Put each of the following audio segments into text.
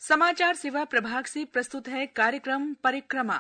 समाचार सेवा प्रभाग से प्रस्तुत है कार्यक्रम परिक्रमा।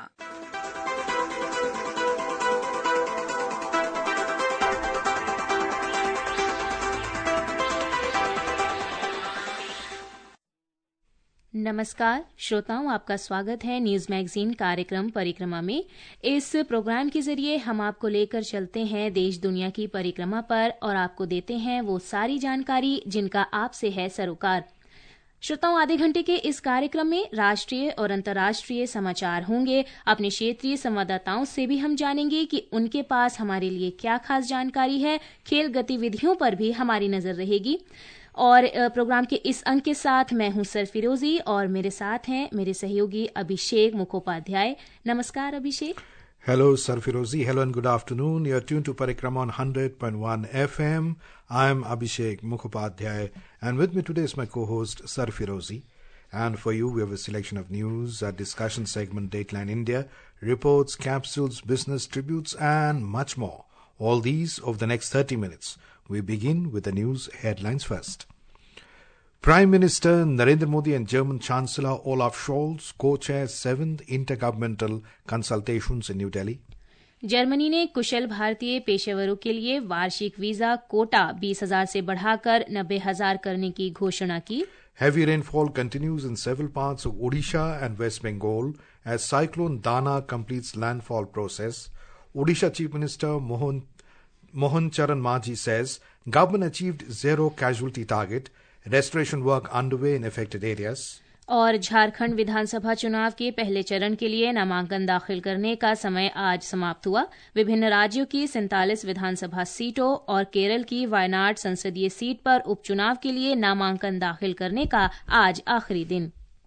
नमस्कार श्रोताओं, आपका स्वागत है न्यूज मैगजीन कार्यक्रम परिक्रमा में। इस प्रोग्राम के जरिए हम आपको लेकर चलते हैं देश दुनिया की परिक्रमा पर और आपको देते हैं वो सारी जानकारी जिनका आपसे है सरोकार। श्रोताओं, आधे घंटे के इस कार्यक्रम में राष्ट्रीय और अंतर्राष्ट्रीय समाचार होंगे। अपने क्षेत्रीय संवाददाताओं से भी हम जानेंगे कि उनके पास हमारे लिए क्या खास जानकारी है। खेल गतिविधियों पर भी हमारी नजर रहेगी। और प्रोग्राम के इस अंक के साथ मैं हूं सरफिरोजी और मेरे साथ हैं मेरे सहयोगी अभिषेक मुखोपाध्याय। नमस्कार Abhishek. Hello Sarfirozi, hello and good afternoon. You're tuned to Parikrama on 100.1 FM. I'm Abhishek Mukhopadhyay and with me today is my co-host Sarfirozi. And for you we have a selection of news, a discussion segment Dateline India, reports, capsules, business tributes and much more. All these over the next 30 minutes. We begin with the news headlines first. Prime Minister Narendra Modi and German Chancellor Olaf Scholz co-chair 7th Intergovernmental Consultations in New Delhi. Germany ने कुशल भारतीय पेशेवरों के लिए वार्षिक visa Kota 20,000 से बढ़ाकर 90,000 करने की घोषणा की। Heavy rainfall continues in several parts of Odisha and West Bengal as cyclone Dana completes landfall process. Odisha Chief Minister Mohan Charan Majhi says government achieved zero casualty target. Restoration work underway in affected areas. और झारखंड विधानसभा चुनाव के पहले चरण के लिए नामांकन दाखिल करने का समय आज समाप्त हुआ। विभिन्न राज्यों की 47 विधानसभा सीटों और केरल की वायनाड संसदीय सीट पर उपचुनाव के लिए नामांकन दाखिल करने का आज आखिरी दिन।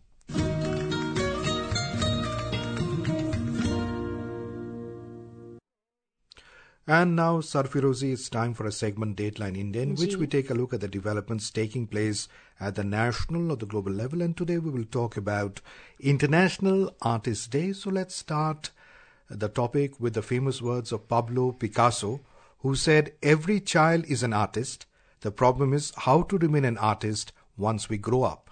And now, Sarfirozi, it's time for a segment Dateline India, in which we take a look at the developments taking place at the national or the global level. And today we will talk about International Artist Day. So let's start the topic with the famous words of Pablo Picasso, who said, "Every child is an artist. The problem is how to remain an artist once we grow up."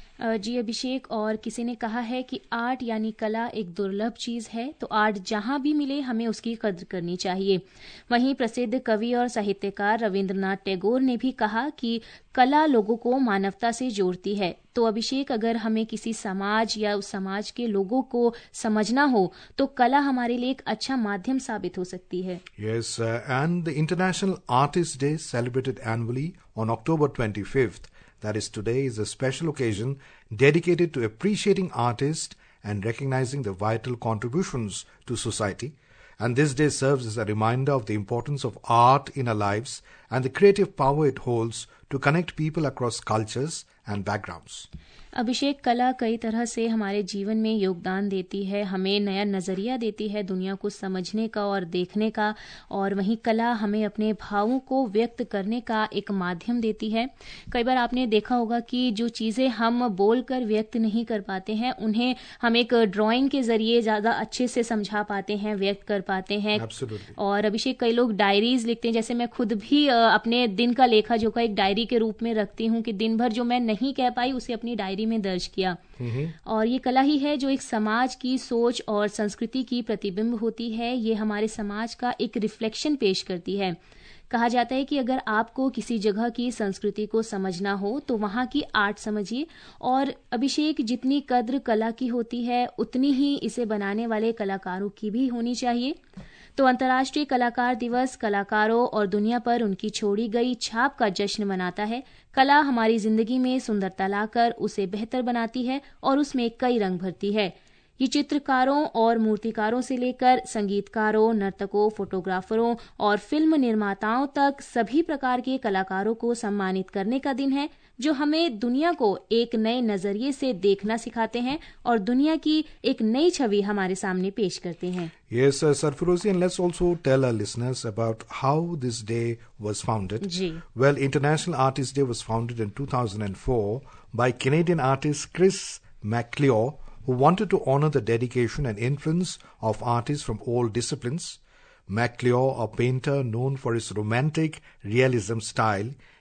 जी अभिषेक, और किसी ने कहा है कि art यानी कला एक दुर्लभ चीज है, तो आर्ट जहां भी मिले हमें उसकी कद्र करनी चाहिए। वहीं प्रसिद्ध कवि और साहित्यकार रविंद्रनाथ टैगोर ने भी कहा कि कला लोगों को मानवता से जोड़ती है। तो अभिषेक, अगर हमें किसी समाज या उस समाज के लोगों को समझना हो तो कला हमारे लिए एक अच्छा माध्यम साबित हो सकती है। Yes, and the International Artist Day celebrated annually on October 25th. That is, today is a special occasion dedicated to appreciating artists and recognizing the vital contributions to society. And this day serves as a reminder of the importance of art in our lives and the creative power it holds to connect people across cultures and backgrounds. अभिषेक, कला कई तरह से हमारे जीवन में योगदान देती है, हमें नया नजरिया देती है दुनिया को समझने का और देखने का। और वहीं कला हमें अपने भावों को व्यक्त करने का एक माध्यम देती है। कई बार आपने देखा होगा कि जो चीजें हम बोलकर व्यक्त नहीं कर पाते हैं उन्हें हम एक ड्राइंग के जरिए ज्यादा अच्छे से समझा पाते हैं, व्यक्त कर पाते हैं। Absolutely. और अभिषेक, कई लोग डायरीज लिखते हैं, जैसे मैं खुद भी अपने दिन का लेखा जोखा एक डायरी के रूप में रखती हूँ कि दिन भर जो मैं नहीं कह पाई उसे अपनी डायरी में दर्ज किया। और ये कला ही है जो एक समाज की सोच और संस्कृति की प्रतिबिंब होती है। ये हमारे समाज का एक रिफ्लेक्शन पेश करती है। कहा जाता है कि अगर आपको किसी जगह की संस्कृति को समझना हो तो वहां की आर्ट समझिए। और अभिषेक, जितनी कद्र कला की होती है उतनी ही इसे बनाने वाले कलाकारों की भी होनी चाहिए। तो अंतर्राष्ट्रीय कलाकार दिवस कलाकारों और दुनिया पर उनकी छोड़ी गई छाप का जश्न मनाता है। कला हमारी जिंदगी में सुंदरता लाकर उसे बेहतर बनाती है और उसमें कई रंग भरती है। ये चित्रकारों और मूर्तिकारों से लेकर संगीतकारों, नर्तकों, फोटोग्राफरों और फिल्म निर्माताओं तक सभी प्रकार के कलाकारों को सम्मानित करने का दिन है, जो हमें दुनिया को एक नए नजरिए से देखना सिखाते हैं और दुनिया की एक नई छवि हमारे सामने पेश करते हैं। Yes, Sarfirozi, and let's also tell our listeners about how this day was founded. Ji. Well, International Artist Day was founded in 2004 by Canadian artist Chris McClure, who wanted to honor the dedication and influence of artists from all disciplines. McClure, a painter known for his romantic realism style,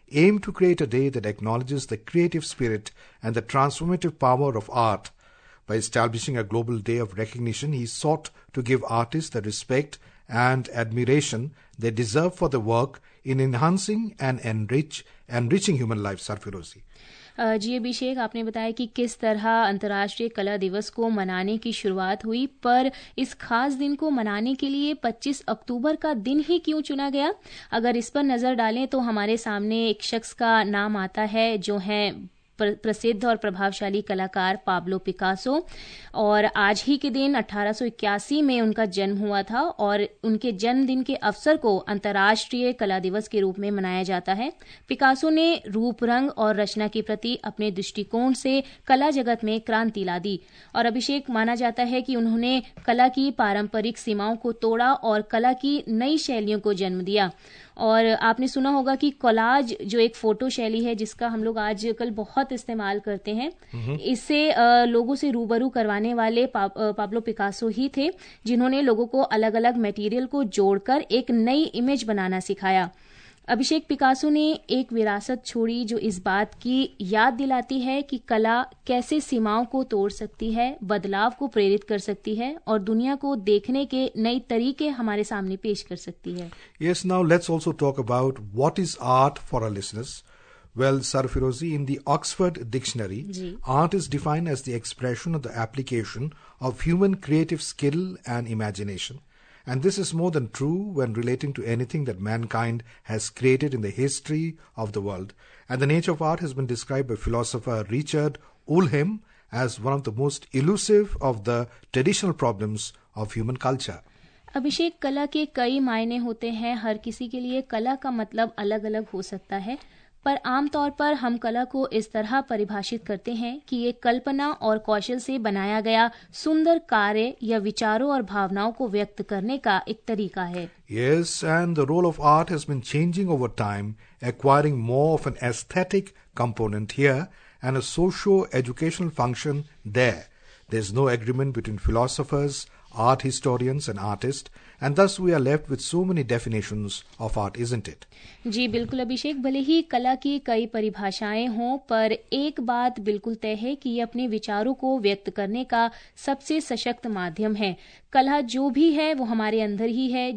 aim to create a day that acknowledges the creative spirit and the transformative power of art. By establishing a global day of recognition, he sought to give artists the respect and admiration they deserve for their work in enhancing and enriching human life. Sarfirozi. जी अभिषेक, आपने बताया कि किस तरह अंतर्राष्ट्रीय कला दिवस को मनाने की शुरुआत हुई, पर इस खास दिन को मनाने के लिए 25 अक्टूबर का दिन ही क्यों चुना गया? अगर इस पर नजर डालें तो हमारे सामने एक शख्स का नाम आता है जो है प्रसिद्ध और प्रभावशाली कलाकार पाब्लो पिकासो। और आज ही के दिन 1881 में उनका जन्म हुआ था और उनके जन्मदिन के अवसर को अंतर्राष्ट्रीय कला दिवस के रूप में मनाया जाता है। पिकासो ने रूप, रंग और रचना के प्रति अपने दृष्टिकोण से कला जगत में क्रांति ला दी। और अभिषेक, माना जाता है कि उन्होंने कला की पारंपरिक सीमाओं को तोड़ा और कला की नई शैलियों को जन्म दिया। और आपने सुना होगा कि कोलाज जो एक फोटो शैली है जिसका हम लोग आजकल बहुत इस्तेमाल करते हैं, इससे लोगों से रूबरू करवाने वाले पाब्लो पिकासो ही थे, जिन्होंने लोगों को अलग अलग मटेरियल को जोड़कर एक नई इमेज बनाना सिखाया। अभिषेक, पिकासो ने एक विरासत छोड़ी जो इस बात की याद दिलाती है कि कला कैसे सीमाओं को तोड़ सकती है, बदलाव को प्रेरित कर सकती है और दुनिया को देखने के नए तरीके हमारे सामने पेश कर सकती है। Yes, now let's also talk about what is art for our listeners. Well, Sarfirozi, in the Oxford Dictionary, art is defined as the expression of the application of human creative skill and imagination. And this is more than true when relating to anything that mankind has created in the history of the world. And the nature of art has been described by philosopher Richard Ullheim as one of the most elusive of the traditional problems of human culture. अभिषेक, कला के कई मायने होते हैं। हर किसी के लिए कला का मतलब अलग अलग हो सकता है, पर आमतौर पर हम कला को इस तरह परिभाषित करते हैं कि ये कल्पना और कौशल से बनाया गया सुंदर कार्य या विचारों और भावनाओं को व्यक्त करने का एक तरीका है। Yes, and the role of art has been changing over time, acquiring more of an aesthetic component here and a socio-educational function there. There's no agreement between philosophers, art historians and artists, and thus we are left with so many definitions of art, isn't it? जी बिल्कुल अभिषेक, भले ही कला की कई परिभाषाएं हों, पर एक बात बिल्कुल तय है कि ये अपने विचारों को व्यक्त करने का सबसे सशक्त माध्यम है। कला जो भी है वो हमारे अंदर ही है,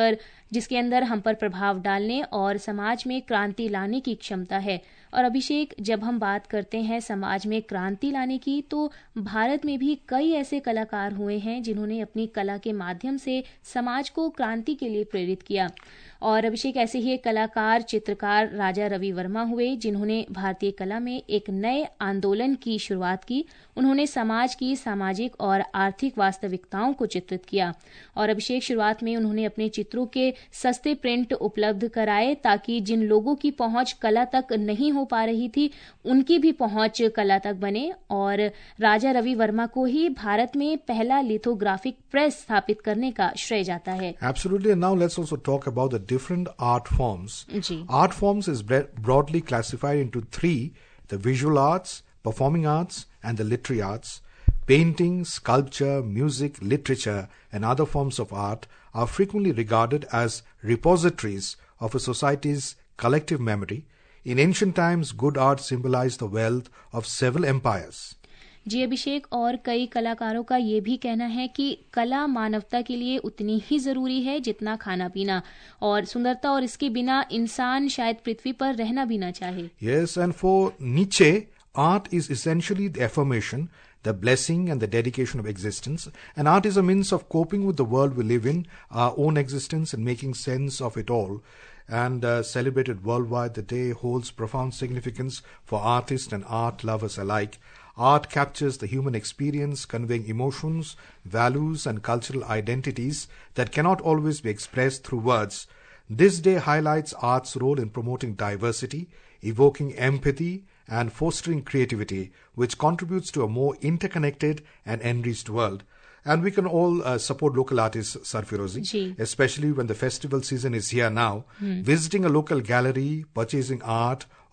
जिसके अंदर हम पर प्रभाव डालने और समाज में क्रांति लाने की क्षमता है। और अभिषेक, जब हम बात करते हैं समाज में क्रांति लाने की, तो भारत में भी कई ऐसे कलाकार हुए हैं जिन्होंने अपनी कला के माध्यम से समाज को क्रांति के लिए प्रेरित किया। और अभिषेक, ऐसे ही एक कलाकार चित्रकार राजा रवि वर्मा हुए जिन्होंने भारतीय कला में एक नए आंदोलन की शुरुआत की। उन्होंने समाज की सामाजिक और आर्थिक वास्तविकताओं को चित्रित किया। और अभिषेक, शुरुआत में उन्होंने अपने चित्रों के सस्ते प्रिंट उपलब्ध कराए ताकि जिन लोगों की पहुंच कला तक नहीं हो पा रही थी उनकी भी पहुंच कला तक बने। और राजा रवि वर्मा को ही भारत में पहला लिथोग्राफिक प्रेस स्थापित करने का श्रेय जाता है। Absolutely. And now let's also talk about the different art forms. Ji. Art forms is broadly classified into three: the visual arts, performing arts, and the literary arts. Painting, sculpture, music, literature, and other forms of art are frequently regarded as repositories of a society's collective memory. In ancient times, good art symbolized the wealth of several empires. जी अभिषेक, और कई कलाकारों का ये भी कहना है कि कला मानवता के लिए उतनी ही जरूरी है जितना खाना पीना और सुंदरता, और इसके बिना इंसान शायद पृथ्वी पर रहना भी ना चाहे। Yes, and for Nietzsche, art is essentially the affirmation, the blessing and the dedication of existence. And art is a means of coping with the world we live in, our own existence, and making sense of it all. And celebrated worldwide, the day holds profound significance for artists and art lovers alike. Art captures the human experience, conveying emotions, values, and cultural identities that cannot always be expressed through words. This day highlights art's role in promoting diversity, evoking empathy, and fostering creativity, which contributes to a more interconnected and enriched world. And we can all support local artists, Sarfirozi, especially when the festival season is here now. Visiting a local gallery, purchasing art,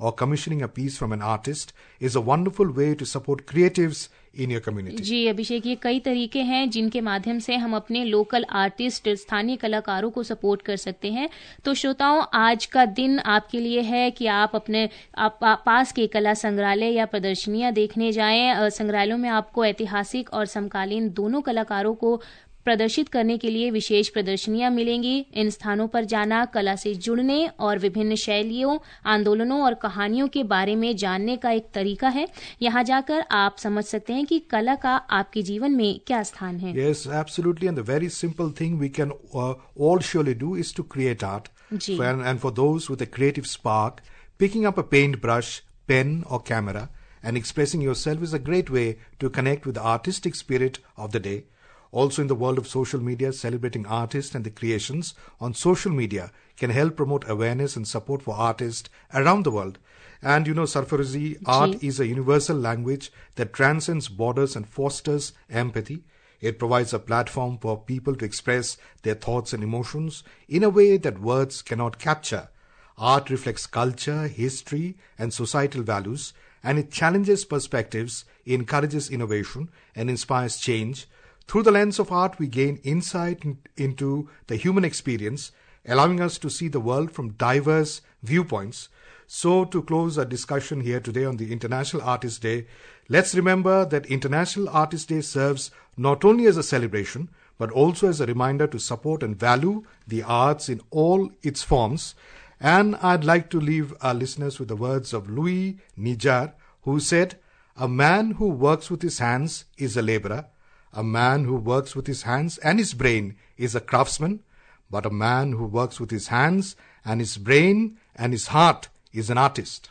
or commissioning a piece from an artist is a wonderful way to support creatives in your community. जी अभिषेक, ये कई तरीके हैं जिनके माध्यम से हम अपने local artist, स्थानीय कलाकारों को सपोर्ट कर सकते हैं। तो श्रोताओं, आज का दिन आपके लिए है कि आप अपने पास के कला संग्रहालय या प्रदर्शनियां देखने जाएं। संग्रहालयों में आपको ऐतिहासिक और समकालीन दोनों कलाकारों को प्रदर्शित करने के लिए विशेष प्रदर्शनियां मिलेंगी। इन स्थानों पर जाना कला से जुड़ने और विभिन्न शैलियों, आंदोलनों और कहानियों के बारे में जानने का एक तरीका है। यहाँ जाकर आप समझ सकते हैं कि कला का आपके जीवन में क्या स्थान है। Yes, absolutely. And the very simple thing we can all surely do is to create art. And for those with a creative spark, picking up a paintbrush, pen or camera and expressing yourself is a great way to connect with the artistic spirit of the day. Also, in the world of social media, celebrating artists and the creations on social media can help promote awareness and support for artists around the world. And you know, Sarfaruzi, art is a universal language that transcends borders and fosters empathy. It provides a platform for people to express their thoughts and emotions in a way that words cannot capture. Art reflects culture, history, and societal values, and it challenges perspectives, encourages innovation, and inspires change. Through the lens of art, we gain insight into the human experience, allowing us to see the world from diverse viewpoints. So, to close our discussion here today on the International Artist Day, let's remember that International Artist Day serves not only as a celebration, but also as a reminder to support and value the arts in all its forms. And I'd like to leave our listeners with the words of Louis Nijar, who said, "A man who works with his hands is a laborer. A man who works with his hands and his brain is a craftsman, but a man who works with his hands and his brain and his heart is an artist."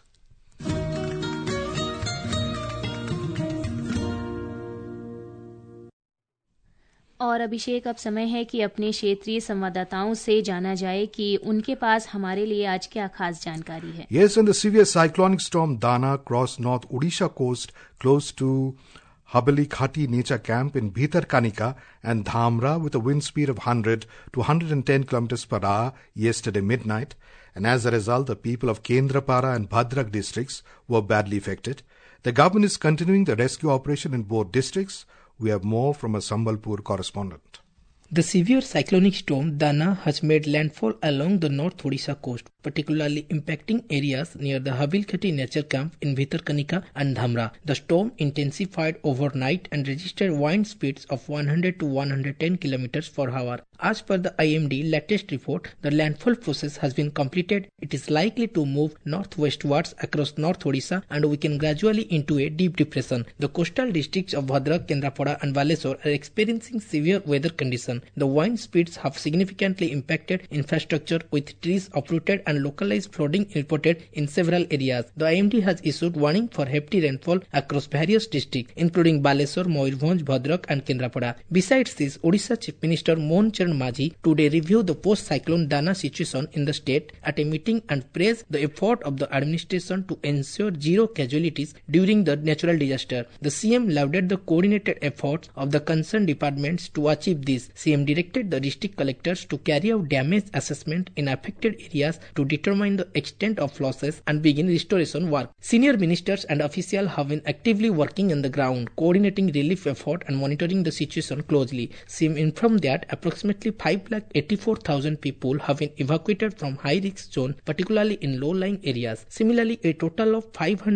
और अभिषेक, अब समय है कि अपने क्षेत्रीय संवाददाताओं से जाना जाए कि उनके पास हमारे लिए आज क्या खास जानकारी है। Yes, and the severe cyclonic storm Dana crossed North Odisha coast close to Habali Khati Nature Camp in Bhitarkanika and Dhamra with a wind speed of 100 to 110 km per hour yesterday midnight. And as a result, the people of Kendrapara and Bhadrak districts were badly affected. The government is continuing the rescue operation in both districts. We have more from a Sambalpur correspondent. The severe cyclonic storm Dana has made landfall along the North Odisha coast, particularly impacting areas near the Habilkhati Nature Camp in Bhitarkanika and Dhamra. The storm intensified overnight and registered wind speeds of 100 to 110 km per hour. As per the IMD latest report, the landfall process has been completed. It is likely to move northwestwards across North Odisha and weaken gradually into a deep depression. The coastal districts of Bhadrak, Kendrapada and Balesur are experiencing severe weather conditions. The wind speeds have significantly impacted infrastructure with trees uprooted and localized flooding reported in several areas. The IMD has issued warning for hefty rainfall across various districts, including Balesur, Mayurbhanj, Bhadrak and Kendrapada. Besides this, Odisha Chief Minister Mohan Charan Majhi today reviewed the post-cyclone Dana situation in the state at a meeting and praised the effort of the administration to ensure zero casualties during the natural disaster. The CM lauded the coordinated efforts of the concerned departments to achieve this. CM directed the district collectors to carry out damage assessment in affected areas to determine the extent of losses and begin restoration work. Senior ministers and officials have been actively working on the ground, coordinating relief effort and monitoring the situation closely. CM informed that approximately 5,84,000 people have been evacuated from high-risk zone, particularly in low-lying areas. Similarly, a total of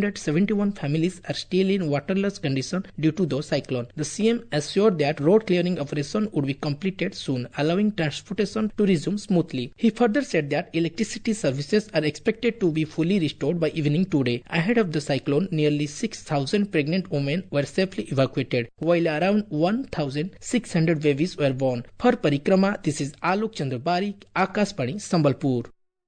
571 families are still in waterless condition due to the cyclone. The CM assured that road clearing operation would be completed soon, allowing transportation to resume smoothly. He further said that electricity services are expected to be fully restored by evening today. Ahead of the cyclone, nearly 6,000 pregnant women were safely evacuated, while around 1,600 babies were born. For Parikrama, this is Alok Chandra Barik, Akashvani, Sambalpur.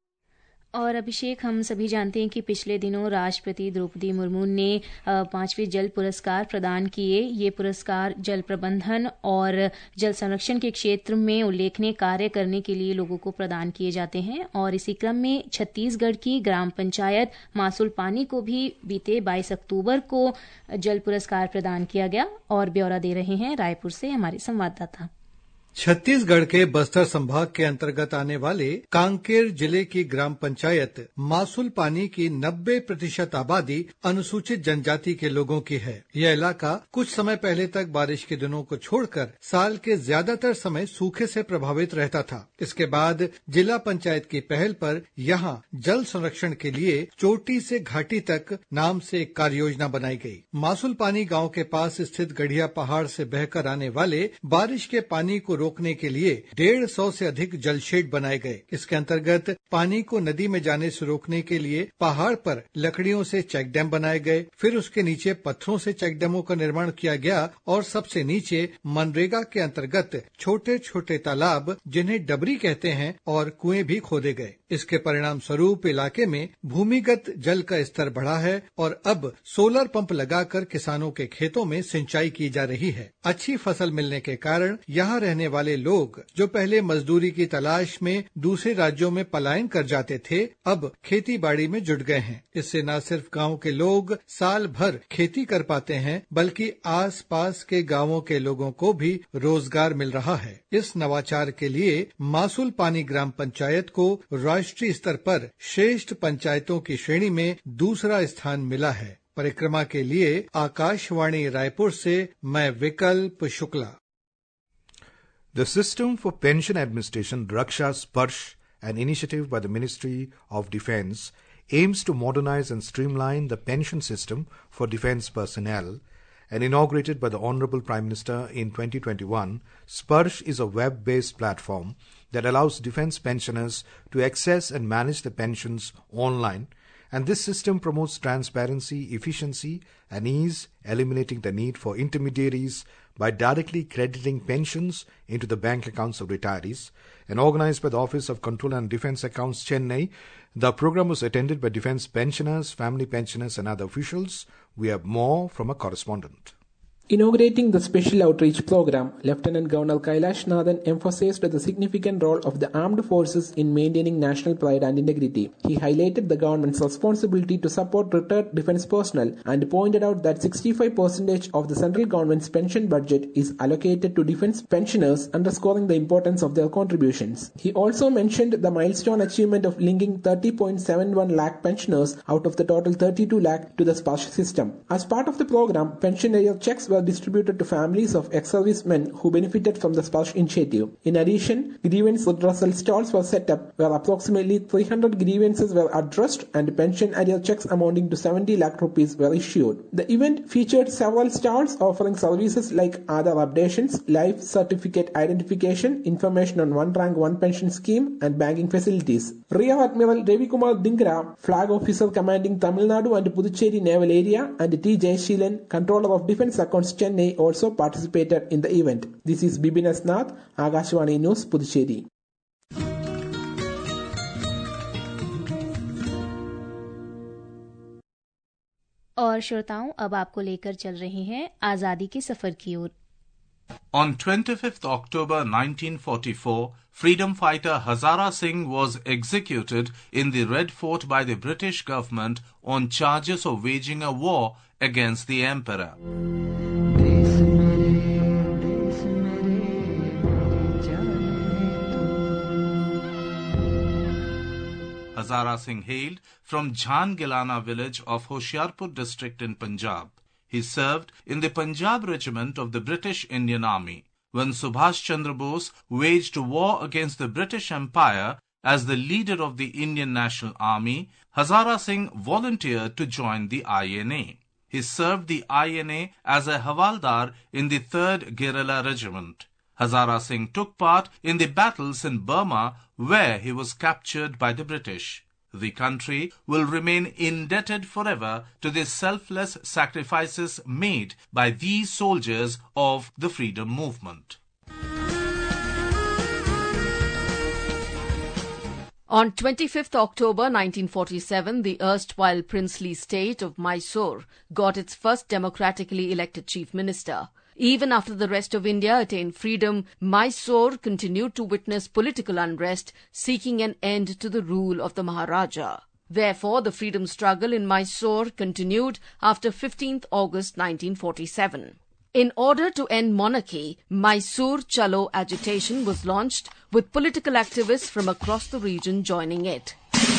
और अभिषेक, हम सभी जानते हैं कि पिछले दिनों राष्ट्रपति द्रौपदी मुर्मू ने 5वें जल पुरस्कार प्रदान किए। ये पुरस्कार जल प्रबंधन और जल संरक्षण के क्षेत्र में उल्लेखनीय कार्य करने के लिए लोगों को प्रदान किए जाते हैं। और इसी क्रम में छत्तीसगढ़ की ग्राम पंचायत मासूल पानी को भी बीते 22 अक्टूबर को जल पुरस्कार प्रदान किया गया। और ब्यौरा दे रहे हैं रायपुर से हमारे संवाददाता। छत्तीसगढ़ के बस्तर संभाग के अंतर्गत आने वाले कांकेर जिले की ग्राम पंचायत मासुल पानी की 90% आबादी अनुसूचित जनजाति के लोगों की है। यह इलाका कुछ समय पहले तक बारिश के दिनों को छोड़कर साल के ज्यादातर समय सूखे से प्रभावित रहता था। इसके बाद जिला पंचायत की पहल पर यहाँ जल संरक्षण के लिए चोटी से घाटी तक नाम से एक कार्य योजना बनाई गई। मासुल पानी गांव के पास स्थित गढ़िया पहाड़ से बहकर आने वाले बारिश के पानी को रोकने के लिए 150 से अधिक जल शेड बनाए गए। इसके अंतर्गत पानी को नदी में जाने से रोकने के लिए पहाड़ पर लकड़ियों से चेक डैम बनाए गए, फिर उसके नीचे पत्थरों से चेक डैमों का निर्माण किया गया और सबसे नीचे मनरेगा के अंतर्गत छोटे छोटे तालाब जिन्हें डबरी कहते हैं और कुएं भी खोदे गए। इसके परिणाम स्वरूप इलाके में भूमिगत जल का स्तर बढ़ा है और अब सोलर पंप लगाकर किसानों के खेतों में सिंचाई की जा रही है। अच्छी फसल मिलने के कारण यहाँ रहने वाले लोग जो पहले मजदूरी की तलाश में दूसरे राज्यों में पलायन कर जाते थे, अब खेती बाड़ी में जुट गए हैं। इससे न सिर्फ गांव के लोग साल भर खेती कर पाते हैं, बल्कि आस पास के गांवों के लोगों को भी रोजगार मिल रहा है। इस नवाचार के लिए मासुल पानी ग्राम पंचायत को राष्ट्रीय स्तर पर श्रेष्ठ पंचायतों की श्रेणी में दूसरा स्थान मिला है। परिक्रमा के लिए आकाशवाणी रायपुर से मैं विकल्प Shukla. The System for Pension Administration, Raksha Sparsh, an initiative by the Ministry of Defence, aims to modernize and streamline the pension system for defence personnel. And inaugurated by the Honourable Prime Minister in 2021, Sparsh is a web-based platform that allows defence pensioners to access and manage their pensions online. And this system promotes transparency, efficiency and ease, eliminating the need for intermediaries by directly crediting pensions into the bank accounts of retirees. And organized by the Office of Controller and Defence Accounts, Chennai, the program was attended by defence pensioners, family pensioners and other officials. We have more from a correspondent. Inaugurating the special outreach program, Lieutenant Governor Kailash Nathan emphasized the significant role of the armed forces in maintaining national pride and integrity. He highlighted the government's responsibility to support retired defence personnel and pointed out that 65% of the central government's pension budget is allocated to defence pensioners, underscoring the importance of their contributions. He also mentioned the milestone achievement of linking 30.71 lakh pensioners out of the total 32 lakh to the Sparsh system. As part of the program, pension arrear checks were distributed to families of ex-servicemen who benefited from the Sparsh initiative. In addition, grievance redressal stalls were set up where approximately 300 grievances were addressed and pension arrear checks amounting to 70 lakh rupees were issued. The event featured several stalls offering services like Aadhaar updations, life certificate identification, information on one rank one pension scheme and banking facilities. Rear Admiral Ravi Kumar Dingra, Flag Officer commanding Tamil Nadu and Puducherry Naval Area, and T. Jayashilan, Controller of Defence Accounts Chennai, also participated in the event. This is Bibin S. Nath, Akashvani News, Puducherry. और श्रोताओं, अब आपको लेकर चल रहे हैं आजादी के सफर की ओर। On 25th October 1944, freedom fighter Hazara Singh was executed in the Red Fort by the British government on charges of waging a war against the emperor. Hazara Singh hailed from Jhangilana village of Hoshiarpur district in Punjab. He served in the Punjab regiment of the British Indian Army. When Subhash Chandra Bose waged war against the British Empire as the leader of the Indian National Army, Hazara Singh volunteered to join the INA. He served the INA as a Havaldar in the 3rd Guerrilla Regiment. Hazara Singh took part in the battles in Burma where he was captured by the British. The country will remain indebted forever to the selfless sacrifices made by these soldiers of the freedom movement. On 25th October 1947, the erstwhile princely state of Mysore got its first democratically elected chief minister. Even after the rest of India attained freedom, Mysore continued to witness political unrest, seeking an end to the rule of the Maharaja. Therefore, the freedom struggle in Mysore continued after 15th August 1947. In order to end monarchy, Mysore Chalo agitation was launched, with political activists from across the region joining it.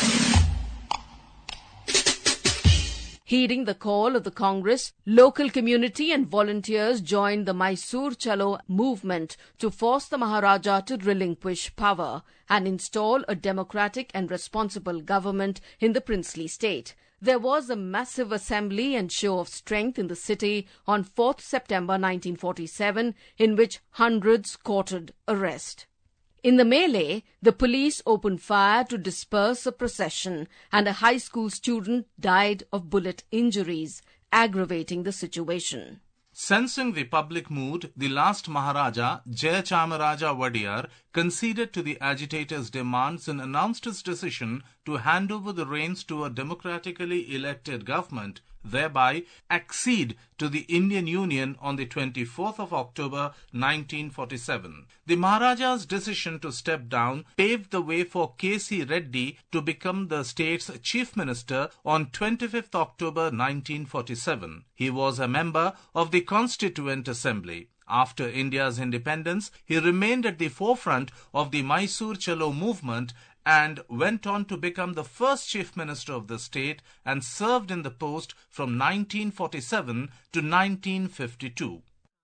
Heeding the call of the Congress, local community and volunteers joined the Mysore Chalo movement to force the Maharaja to relinquish power and install a democratic and responsible government in the princely state. There was a massive assembly and show of strength in the city on 4th September 1947, in which hundreds courted arrest. In the melee, the police opened fire to disperse a procession, and a high school student died of bullet injuries, aggravating the situation. Sensing the public mood, the last Maharaja, Jayachamaraja Wadiyar, conceded to the agitators' demands and announced his decision to hand over the reins to a democratically elected government, thereby accede to the Indian Union on the 24th of October 1947. The Maharaja's decision to step down paved the way for K.C. Reddy to become the state's chief minister on 25th October 1947. He was a member of the Constituent Assembly. After India's independence, he remained at the forefront of the Mysore Chalo movement and went on to become the first chief minister of the state and served in the post from 1947 to 1952.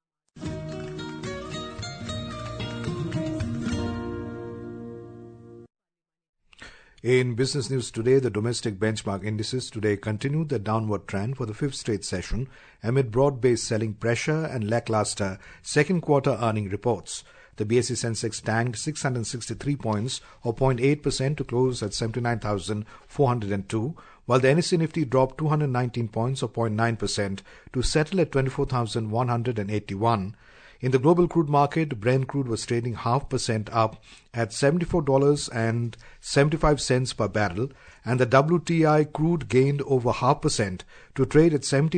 In business news today, the domestic benchmark indices today continued their downward trend for the fifth straight session amid broad-based selling pressure and lackluster second quarter earning reports. The BSE Sensex tanked 663 points or 0.8% to close at 79,402, while the NSE Nifty dropped 219 points or 0.9% to settle at 24,181. In the global crude market, Brent crude was trading 0.5% up at $74.75 per barrel, and the WTI crude gained over 0.5% to trade at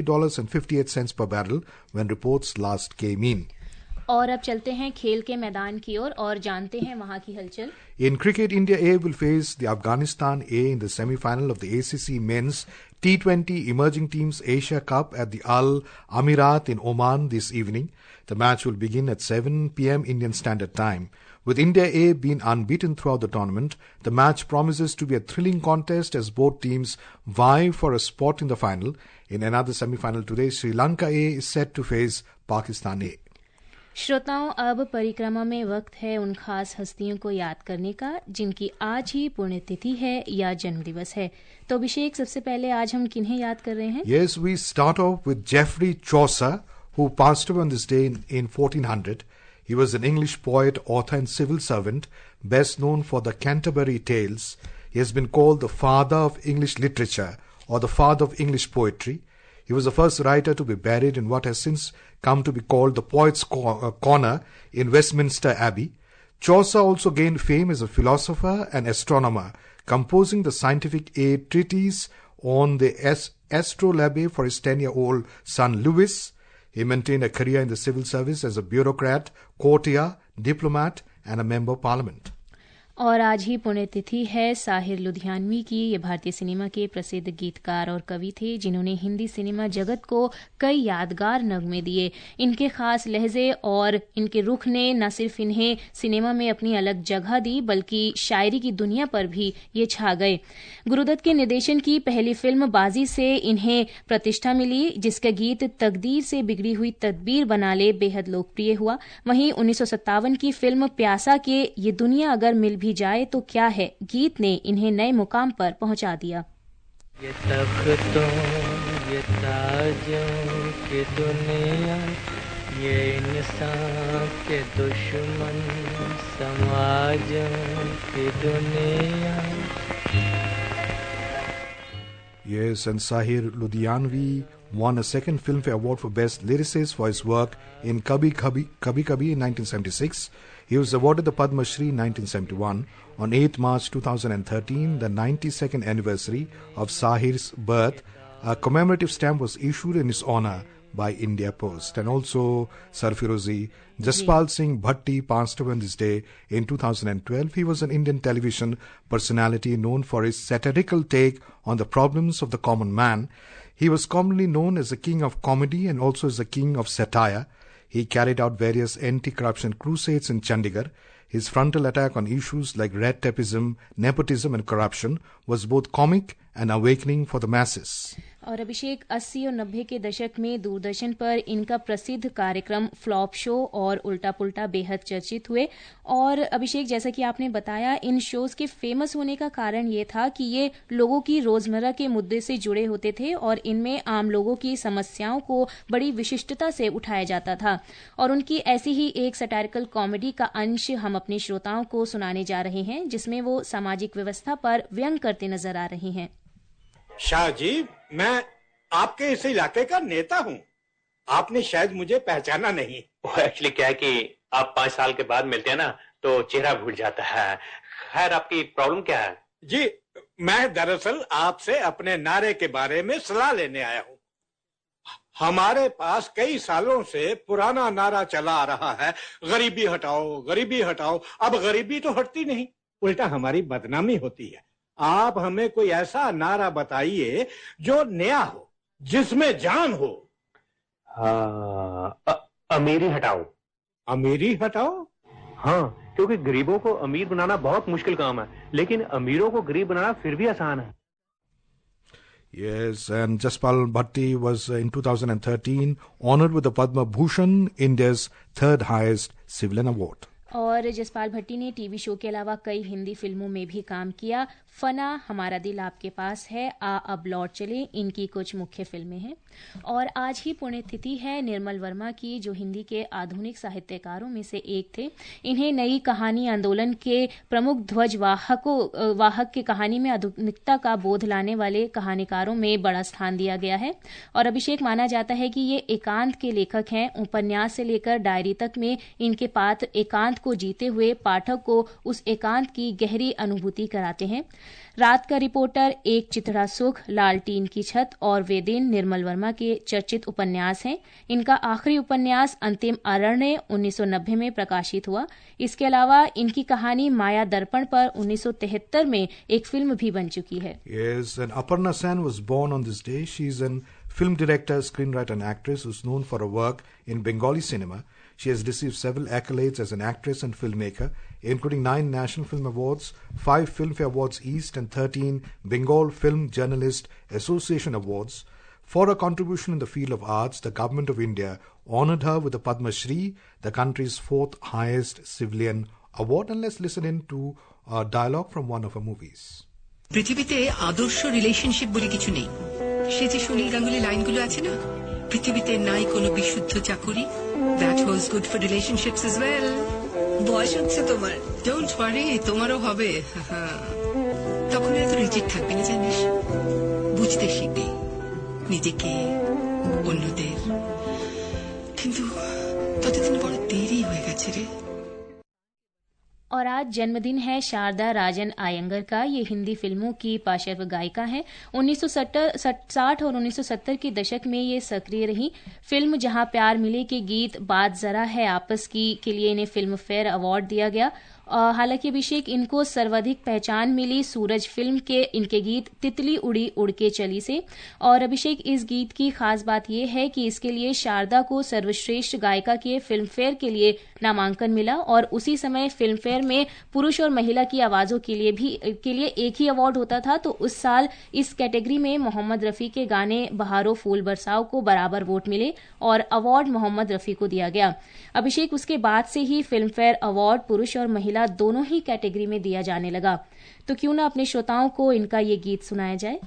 $70.58 per barrel when reports last came in. और अब चलते हैं खेल के मैदान की ओर और जानते हैं वहां की हलचल. In cricket, India A will face the Afghanistan A in the semi-final of the ACC Men's T20 Emerging Teams Asia Cup at the Al Amirat in Oman this evening. The match will begin at 7 p.m. Indian Standard Time. With India A being unbeaten throughout the tournament, the match promises to be a thrilling contest as both teams vie for a spot in the final. In another semi-final today, Sri Lanka A is set to face Pakistan A. श्रोताओं, अब परिक्रमा में वक्त है उन खास हस्तियों को याद करने का जिनकी आज ही पुण्यतिथि है या जन्मदिवस है. तो अभिषेक, सबसे पहले आज हम किन्हें याद कर रहे हैं? Yes, we start off with Geoffrey Chaucer, who passed away on this day in 1400. He was an English poet, author and civil servant, best known for the Canterbury Tales. He has been called the father of English literature or the father of English poetry. He was the first writer to be buried in what has since come to be called the Poets' Corner in Westminster Abbey. Chaucer also gained fame as a philosopher and astronomer, composing the scientific aid treatise on the astrolabe for his 10-year-old son Lewis. He maintained a career in the civil service as a bureaucrat, courtier, diplomat and a member of parliament. और आज ही पुण्यतिथि है साहिर लुधियानवी की. ये भारतीय cinema के प्रसिद्ध गीतकार और कवि थे जिन्होंने हिंदी सिनेमा जगत को कई यादगार नगमे दिए. इनके खास लहजे और इनके रुख ने न सिर्फ इन्हें सिनेमा में अपनी अलग जगह दी बल्कि शायरी की दुनिया पर भी ये छा गए. गुरुदत्त के निर्देशन की पहली फिल्म बाजी से इन्हें प्रतिष्ठा मिली, जिसका गीत तकदीर से बिगड़ी हुई तदबीर बना ले बेहद लोकप्रिय हुआ. वहीं 1957 की फिल्म प्यासा के ये दुनिया अगर मिल भी जाए तो क्या है गीत ने इन्हें नए मुकाम पर पहुंचा दिया. ये तख्तों ये ताजों की दुनिया, ये इंसान के दुश्मन समाजों की दुनिया. Yes, and Sahir Ludhianvi won a second Filmfare Award for Best Lyricist for his work in Kabhi Kabhi in 1976. He was awarded the Padma Shri in 1971. On 8th March 2013, the 92nd anniversary of Sahir's birth, a commemorative stamp was issued in his honour by India Post. And also, Sarfirozi, Jaspal Singh Bhatti passed away on this day in 2012. He was an Indian television personality known for his satirical take on the problems of the common man. He was commonly known as the king of comedy and also as the king of satire. He carried out various anti-corruption crusades in Chandigarh. His frontal attack on issues like red tapeism, nepotism and corruption was both comic and awakening for the masses. और अभिषेक 80 और 90 के दशक में दूरदर्शन पर इनका प्रसिद्ध कार्यक्रम flop show और उल्टा पुल्टा बेहद चर्चित हुए। और अभिषेक, जैसा कि आपने बताया, इन शोज के फेमस होने का कारण ये था कि ये लोगों की रोजमर्रा के मुद्दे से जुड़े होते थे और इनमें आम लोगों की समस्याओं को बड़ी विशिष्टता से उठाया जाता था। और उनकी ऐसी ही एक सटारिकल कॉमेडी का अंश हम अपने श्रोताओं को सुनाने जा रहे हैं, जिसमें वो सामाजिक व्यवस्था पर व्यंग करते नजर आ रहे हैं। शाह जी, मैं आपके इस इलाके का नेता हूँ। आपने शायद मुझे पहचाना नहीं। एक्चुअली क्या है कि आप 5 साल के बाद मिलते हैं ना, तो चेहरा भूल जाता है। खैर, आपकी प्रॉब्लम क्या है? जी, मैं दरअसल आपसे अपने नारे के बारे में सलाह लेने आया हूँ। हमारे पास कई सालों से पुराना नारा चला आ रहा है, गरीबी हटाओ, गरीबी हटाओ। अब गरीबी तो हटती नहीं, उल्टा हमारी बदनामी होती है। आप हमें कोई ऐसा नारा बताइए जो नया हो, जिसमें जान हो। अमीरी हटाओ। अमीरी हटाओ? हाँ, क्योंकि गरीबों को अमीर बनाना बहुत मुश्किल काम है, लेकिन अमीरों को गरीब बनाना फिर भी आसान है। Yes, and Jaspal Bhatti was in 2013 honored with the Padma Bhushan, India's third highest civilian award. और जसपाल भट्टी ने टीवी शो के अलावा कई हिंदी फिल्मों में भी काम किया। फना, हमारा दिल आपके पास है, आ अब लौट चले, इनकी कुछ मुख्य फिल्में हैं। और आज ही पुण्यतिथि है निर्मल वर्मा की, जो हिंदी के आधुनिक साहित्यकारों में से एक थे। इन्हें नई कहानी आंदोलन के प्रमुख ध्वज वाहक की कहानी में आधुनिकता का बोध लाने वाले कहानीकारों में बड़ा स्थान दिया गया है। और अभिषेक, माना जाता है कि ये एकांत के लेखक हैं। उपन्यास से लेकर डायरी तक में इनके पात्र एकांत को जीते हुए पाठक को उस एकांत की गहरी अनुभूति कराते हैं। रात का रिपोर्टर, एक चिथड़ा सुख, लालटीन की छत और वे दिन निर्मल वर्मा के चर्चित उपन्यास हैं। इनका आखिरी उपन्यास अंतिम अरण्य 1990 में प्रकाशित हुआ। इसके अलावा इनकी कहानी माया दर्पण पर 1973 में एक फिल्म भी बन चुकी है। Yes, and Aparna Sen was born on this day. She is a film director, screenwriter and actress who is known for her work in Bengali cinema. She has received several accolades as an actress and filmmaker, including 9 National Film Awards, 5 Filmfare Awards East and 13 Bengal Film Journalist Association Awards. For her contribution in the field of arts, the Government of India honoured her with the Padma Shri, the country's 4th highest civilian award. And let's listen in to a dialogue from one of her movies. পৃথিবীতে আদর্শ relationship বলে কিছু নেই। সে যে সুনীল গাঙ্গুলি লাইনগুলো আছে না, পৃথিবীতে নাই কোনো বিশুদ্ধ চাকুরি। That holds good for relationships as well. বয়স হচ্ছে তোমার, don't worry, তোমারও হবে। তখন এত রিজিড থাকবে না, জানিস, বুঝতে শিখবে নিজেকে, অন্যদের। কিন্তু ততদিন বড় দেরি হয়ে গেছে রে। और आज जन्मदिन है शारदा राजन आयंगर का। ये हिंदी फिल्मों की पार्श्व गायिका हैं। 1960 और 1970 के दशक में ये सक्रिय रही। फिल्म जहां प्यार मिले के गीत बात जरा है आपस की के लिए इन्हें फिल्म फेयर अवार्ड दिया गया। हालांकि अभिषेक, इनको सर्वाधिक पहचान मिली सूरज फिल्म के इनके गीत तितली उड़ी उड़ के चली से। और अभिषेक, इस गीत की खास बात यह है कि इसके लिए शारदा को सर्वश्रेष्ठ गायिका के फिल्म फेयर के लिए नामांकन मिला। और उसी समय फिल्म फेयर में पुरुष और महिला की आवाजों के लिए एक ही अवार्ड होता था। तो उस साल इस कैटेगरी में मोहम्मद रफी के गाने बहारो फूल बरसाओ को बराबर वोट मिले और अवार्ड मोहम्मद रफी को दिया गया। अभिषेक, उसके बाद से ही फिल्म फेयर अवार्ड पुरुष और महिला दोनों ही कैटेगरी में दिया जाने लगा। तो क्यों ना अपने श्रोताओं को इनका ये गीत सुनाया जाए।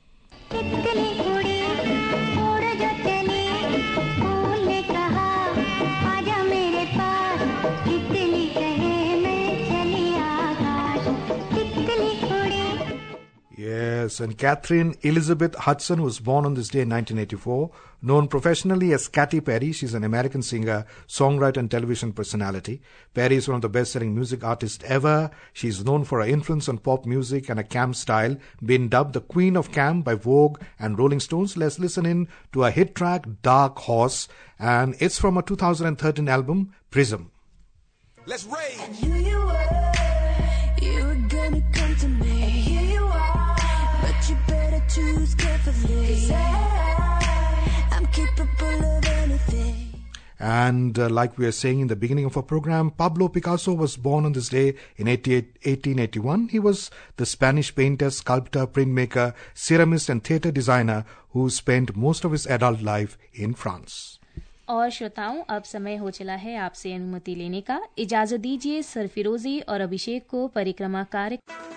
Yes, and Catherine Elizabeth Hudson was born on this day in 1984. Known professionally as Katy Perry, she's an American singer, songwriter and television personality. Perry is one of the best-selling music artists ever. She's known for her influence on pop music and a camp style, been dubbed the Queen of Camp by Vogue and Rolling Stones. Let's listen in to her hit track, Dark Horse, and it's from her 2013 album, Prism. Let's rage! I knew you were gonna come to me. Here you are, but you better choose carefully. 'Cause I'm capable of anything. And like we were saying in the beginning of our program, Pablo Picasso was born on this day in 1881. He was the Spanish painter, sculptor, printmaker, ceramist and theatre designer who spent most of his adult life in France. और श्रोताओं, अब समय हो चला है आपसे अनुमति लेने का। इजाजत दीजिए सरफिरोजी और अभिषेक को परिक्रमा कार्य